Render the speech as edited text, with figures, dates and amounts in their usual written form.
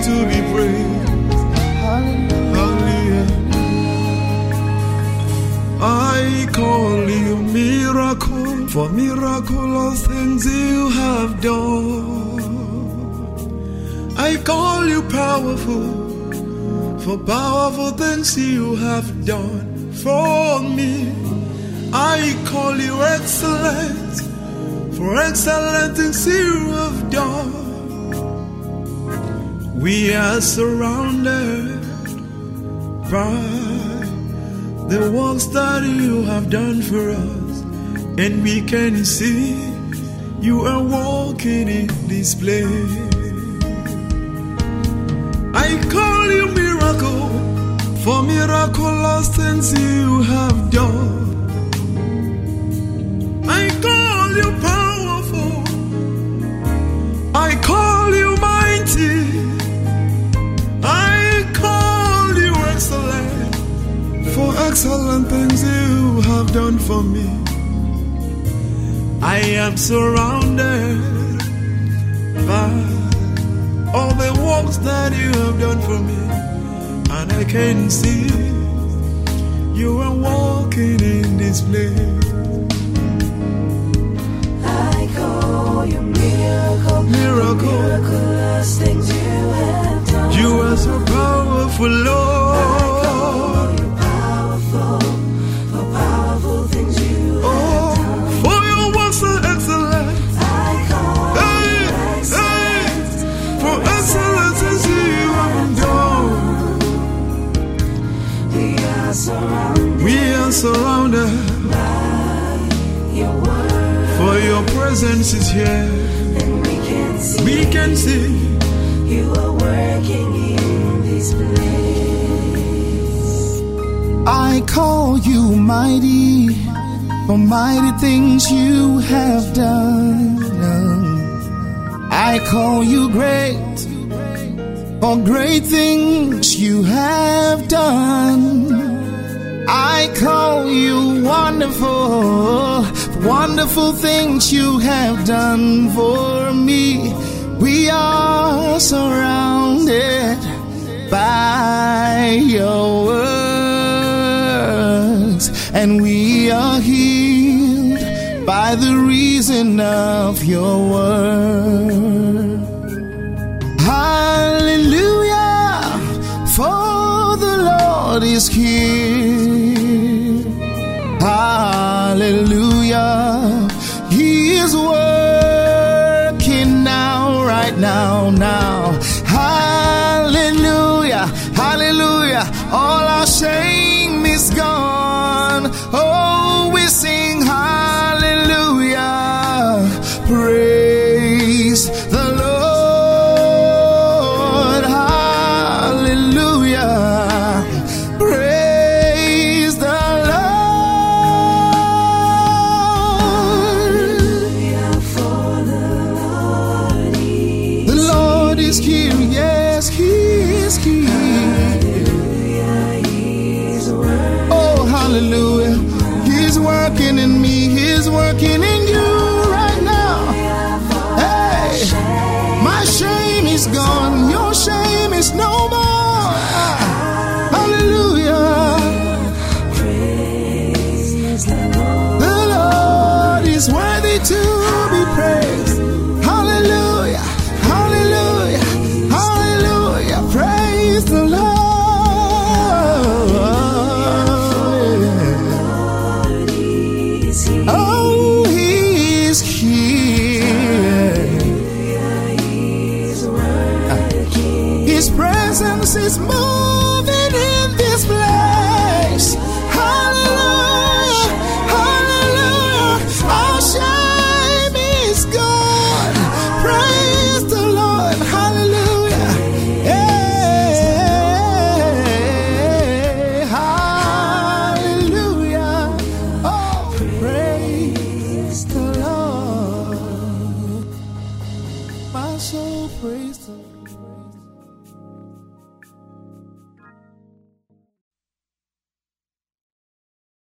to be praised. Hallelujah. I call you miracle, for miraculous things you have done. I call you powerful, for powerful things you have done for me. I call you excellent, for excellent things you have done. We are surrounded by the works that you have done for us, and we can see you are walking in this place. I call you miracle, for miraculous things you have done. I call you powerful, I call you mighty, I call you excellent, for excellent things you have done for me. I am surrounded by all the works that you have done for me, and I can see you are walking in this place. I call you miracle, miraculous things you have done. You are so powerful, Lord. I call you powerful, for powerful things you have done. For your works are excellent. I call you excellent, for excellent things you have done. We are surrounded by your word, for your presence is here, and we can see you are working in this place. I call you mighty, for mighty things you have done. I call you great, for great things you have done. I call you wonderful, for wonderful things you have done for me. We are surrounded by your words, and we are healed by the reason of your word. Hallelujah, for the Lord is here. Hallelujah, He is working now, right now. Hallelujah, hallelujah, all our shame is gone. Oh, we sing hallelujah, praise the Lord. Hallelujah, praise the Lord. The Lord is here, yes, He is here. Oh, hallelujah, He's working in me, He's working in you right now. Hey, my shame is gone, your shame is no more. Hallelujah, the Lord is worthy to be praised. Hallelujah, hallelujah, hallelujah, praise the Lord. Oh, He is here. His presence is moving in this place. Hallelujah, hallelujah, our shame is gone. Praise the Lord, hallelujah. Hey, hallelujah. Oh, praise the Lord. My soul praise the Lord.